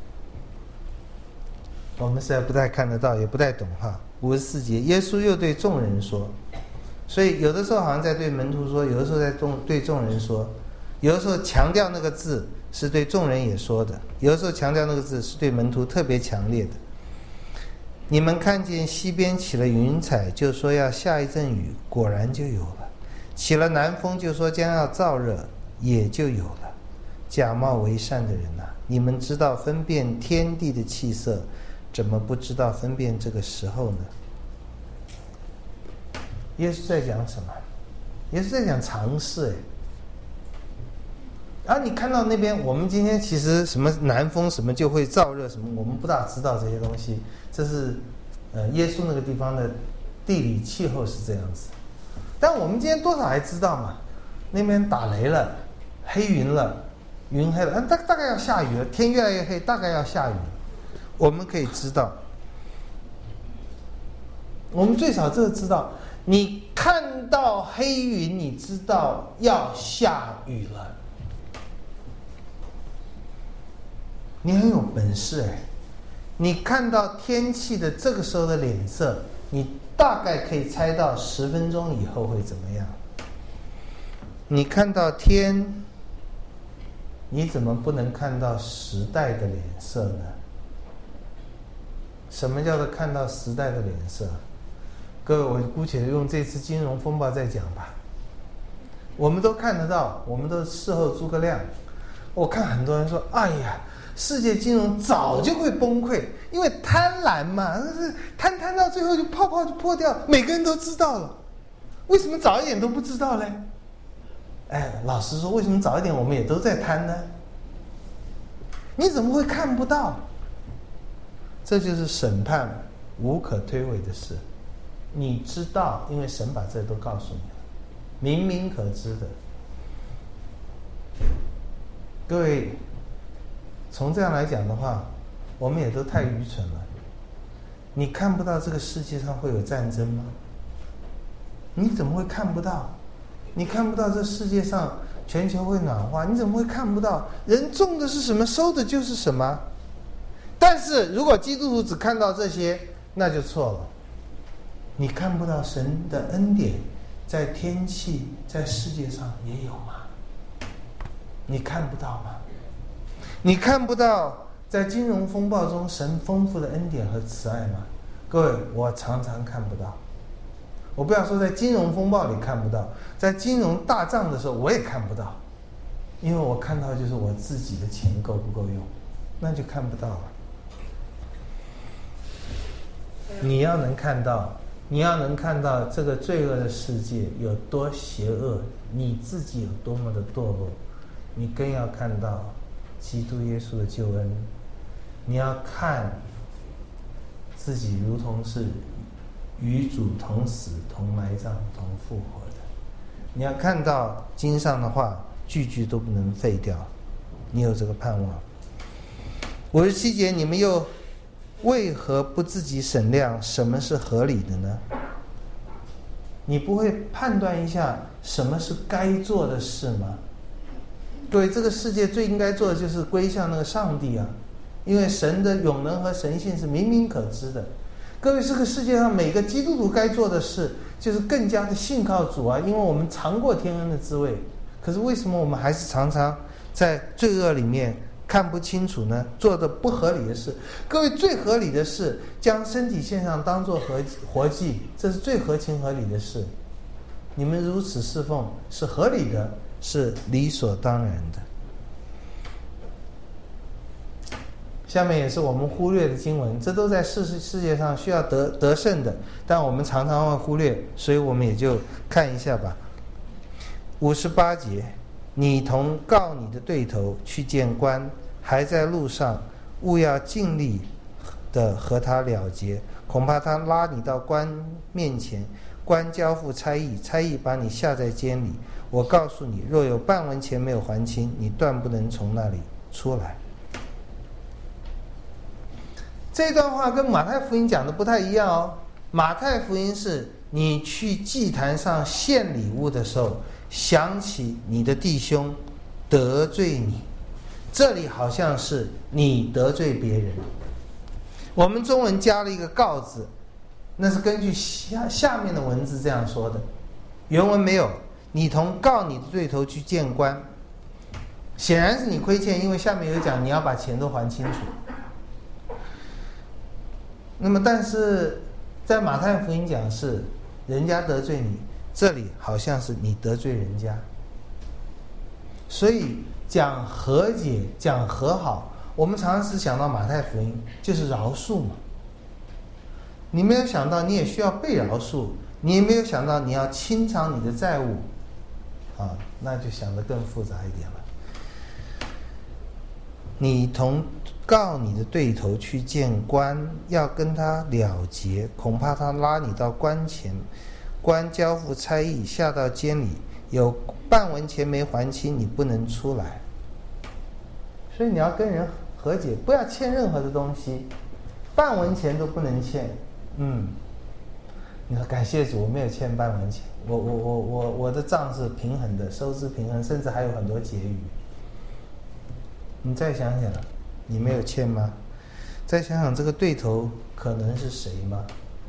我们实在不太看得到，也不太懂哈。54节，耶稣又对众人说，所以有的时候好像在对门徒说，有的时候在对众人说，有的时候强调那个字是对众人也说的，有的时候强调那个字是对门徒特别强烈的。你们看见西边起了云彩，就说要下一阵雨，果然就有了；起了南风，就说将要燥热，也就有了。假冒为善的人啊，你们知道分辨天地的气色，怎么不知道分辨这个时候呢？耶稣在讲什么？耶稣在讲常识。然后你看到那边，我们今天其实什么南风什么就会燥热什么，我们不大知道这些东西。这是耶稣那个地方的地理气候是这样子。但我们今天多少还知道嘛？那边打雷了，黑云了，云黑了，大概要下雨了，天越来越黑，大概要下雨了。我们可以知道，我们最少这个知道，你看到黑云，你知道要下雨了。你很有本事你看到天气的这个时候的脸色，你大概可以猜到10分钟以后会怎么样。你看到天，你怎么不能看到时代的脸色呢？什么叫做看到时代的脸色？各位，我姑且用这次金融风暴再讲吧。我们都看得到，我们都事后诸葛亮。我看很多人说，哎呀，世界金融早就会崩溃，因为贪婪嘛，贪到最后就泡泡就破掉，每个人都知道了。为什么早一点都不知道呢？老实说，为什么早一点我们也都在贪呢？你怎么会看不到？这就是审判无可推诿的事。你知道，因为神把这都告诉你了，明明可知的。各位，从这样来讲的话，我们也都太愚蠢了。你看不到这个世界上会有战争吗？你怎么会看不到？你看不到这世界上全球会暖化，你怎么会看不到？人种的是什么，收的就是什么。但是如果基督徒只看到这些，那就错了。你看不到神的恩典在天气在世界上也有吗？你看不到吗？你看不到在金融风暴中神丰富的恩典和慈爱吗？各位，我常常看不到。我不要说在金融风暴里看不到，在金融大涨的时候我也看不到，因为我看到就是我自己的钱够不够用，那就看不到了。你要能看到这个罪恶的世界有多邪恶，你自己有多么的堕落，你更要看到基督耶稣的救恩。你要看自己如同是与主同死、同埋葬、同复活的。你要看到经上的话，句句都不能废掉，你有这个盼望。57节，你们又为何不自己审量什么是合理的呢？你不会判断一下什么是该做的事吗？对，这个世界最应该做的就是归向那个上帝啊，因为神的永能和神性是明明可知的。各位，这个世界上每个基督徒该做的事就是更加的信靠主啊，因为我们尝过天恩的滋味。可是为什么我们还是常常在罪恶里面看不清楚呢？做的不合理的事。各位，最合理的事将身体献上当作活祭，这是最合情合理的事。你们如此侍奉是合理的，是理所当然的。下面也是我们忽略的经文，这都在世界上需要得胜的，但我们常常会忽略，所以我们也就看一下吧。58节，你同告你的对头去见官，还在路上，务要尽力的和他了结，恐怕他拉你到官面前，官交付差役，差役把你下在监里。我告诉你，若有半文钱没有还清，你断不能从那里出来。这段话跟马太福音讲的不太一样哦。马太福音是你去祭坛上献礼物的时候，想起你的弟兄得罪你，这里好像是你得罪别人。我们中文加了一个告字，那是根据下面的文字这样说的，原文没有。你同告你的对头去见官，显然是你亏欠，因为下面有讲你要把钱都还清楚。那么但是在马太福音讲是人家得罪你，这里好像是你得罪人家。所以讲和解、讲和好，我们常常是想到马太福音就是饶恕嘛。你没有想到你也需要被饶恕，你也没有想到你要清偿你的债务啊，那就想得更复杂一点了。你同告你的对头去见官，要跟他了结，恐怕他拉你到官前，官交付差役，下到监里，有半文钱没还清，你不能出来。所以你要跟人和解，不要欠任何的东西，半文钱都不能欠。你说感谢主，我没有欠半文钱，我的账是平衡的，收支平衡，甚至还有很多结余。你再想想，你没有欠吗？再想想这个对头可能是谁吗？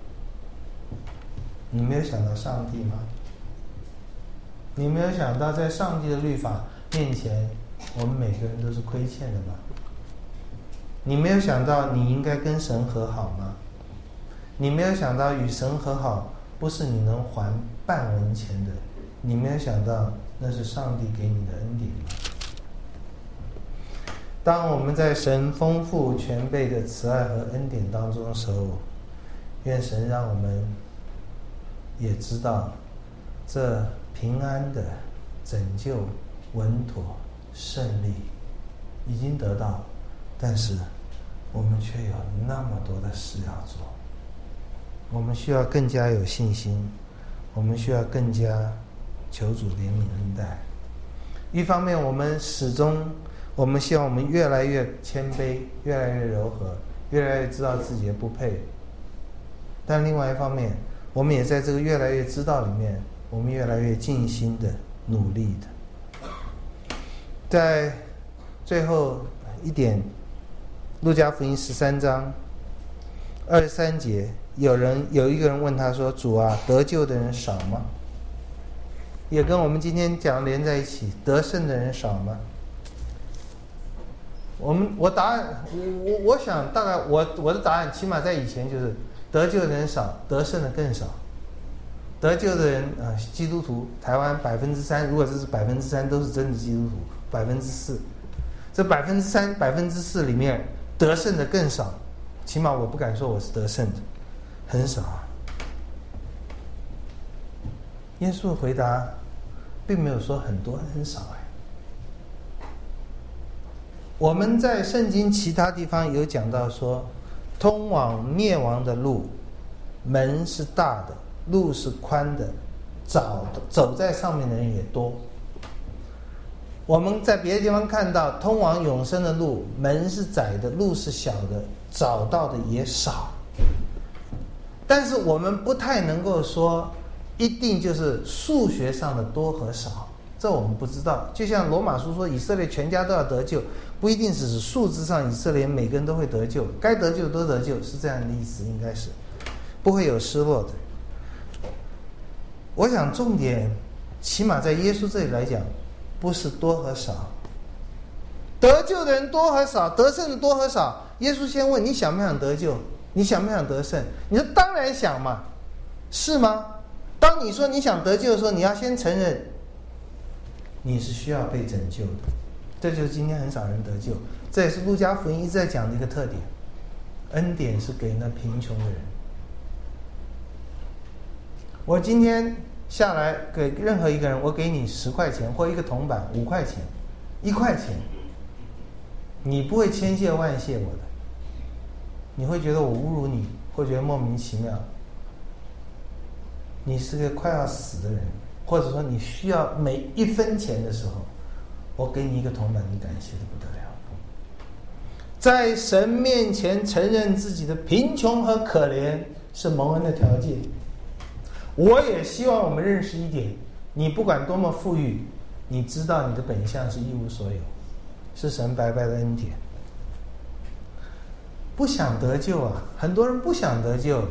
你没有想到上帝吗？你没有想到在上帝的律法面前，我们每个人都是亏欠的吗？你没有想到你应该跟神和好吗？你没有想到与神和好不是你能还半文钱的，你没有想到那是上帝给你的恩典吗？当我们在神丰富全备的慈爱和恩典当中的时候，愿神让我们也知道这平安的拯救、稳妥、胜利已经得到，但是我们却有那么多的事要做。我们需要更加有信心，我们需要更加求主怜悯恩待。一方面我们希望我们越来越谦卑，越来越柔和，越来越知道自己的不配。但另外一方面，我们也在这个越来越知道里面，我们越来越尽心的努力的。在最后一点，路加福音13章23节，有一个人问他说：“主啊，得救的人少吗？”也跟我们今天讲连在一起，得胜的人少吗？我答案，我想大概我的答案起码在以前就是得救的人少，得胜的更少。得救的人基督徒台湾3%，如果这是3%都是真的基督徒，4%，这3%、4%里面得胜的更少，起码我不敢说我是得胜的，很少。耶稣的回答并没有说很多很少我们在圣经其他地方有讲到说，通往灭亡的路门是大的，路是宽的，走在上面的人也多。我们在别的地方看到通往永生的路，门是窄的，路是小的，找到的也少。但是我们不太能够说一定就是数学上的多和少，这我们不知道。就像罗马书说以色列全家都要得救，不一定只是数字上以色列每个人都会得救，该得救都得救，是这样的意思，应该是不会有失落的。我想重点起码在耶稣这里来讲，不是多和少，得救的人多和少，得胜的多和少。耶稣先问你想不想得救，你想不想得胜？你说当然想嘛，是吗？当你说你想得救的时候，你要先承认你是需要被拯救的。这就是今天很少人得救，这也是路加福音一直在讲的一个特点。恩典是给那贫穷的人。我今天下来给任何一个人，我给你10块钱或一个铜板5块钱1块钱，你不会千谢万谢我的，你会觉得我侮辱你，会觉得莫名其妙。你是个快要死的人，或者说你需要每1分钱的时候，我给你一个铜板，你感谢的不得了。在神面前承认自己的贫穷和可怜是蒙恩的条件。我也希望我们认识一点，你不管多么富裕，你知道你的本相是一无所有，是神白白的恩典。不想得救啊，很多人不想得救。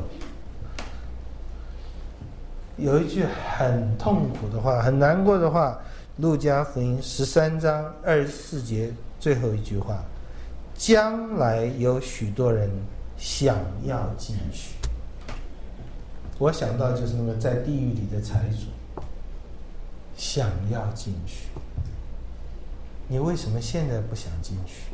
有一句很痛苦的话，很难过的话，路加福音13章24节最后一句话，将来有许多人想要进去。我想到就是那个在地狱里的财主，想要进去。你为什么现在不想进去？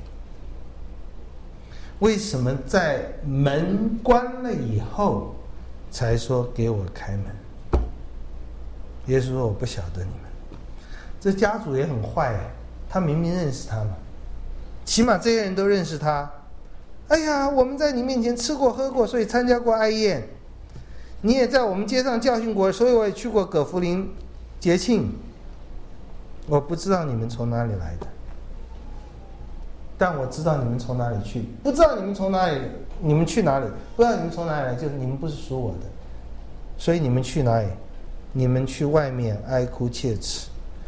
为什么在门关了以后才说给我开门？耶稣说我不晓得你们。这家主也很坏，他明明认识他嘛，起码这些人都认识他。哎呀，我们在你面前吃过喝过，所以参加过哀宴，你也在我们街上教训过，所以我也去过葛福临节庆。我不知道你们从哪里来的，但我知道你们从哪里去。不知道你们从哪里，你们去哪里？不知道你们从哪里来，就是你们不是属我的。所以你们去哪里？你们去外面哀哭切齿。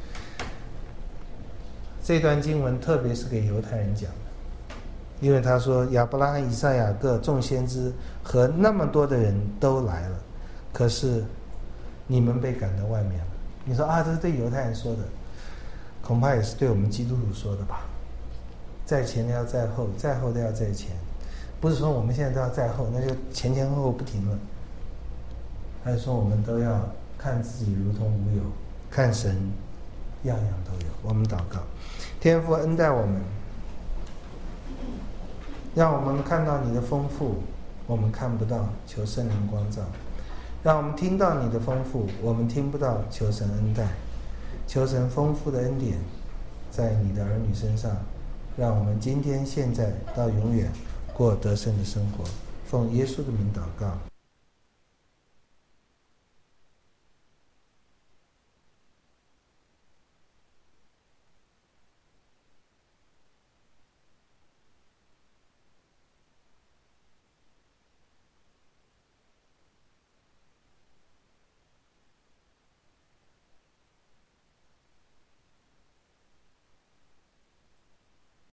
这段经文特别是给犹太人讲的，因为他说亚伯拉罕、以撒、雅各众先知和那么多的人都来了，可是你们被赶到外面了。你说啊，这是对犹太人说的，恐怕也是对我们基督徒说的吧。在前的要在后，在后的要在前，不是说我们现在都要在后，那就前前后后不停了。还是说我们都要看自己如同无有，看神样样都有。我们祷告，天父恩待我们，让我们看到你的丰富，我们看不到，求圣灵光照；让我们听到你的丰富，我们听不到，求神恩待，求神丰富的恩典在你的儿女身上，让我们今天、现在到永远过得胜的生活。奉耶稣的名祷告。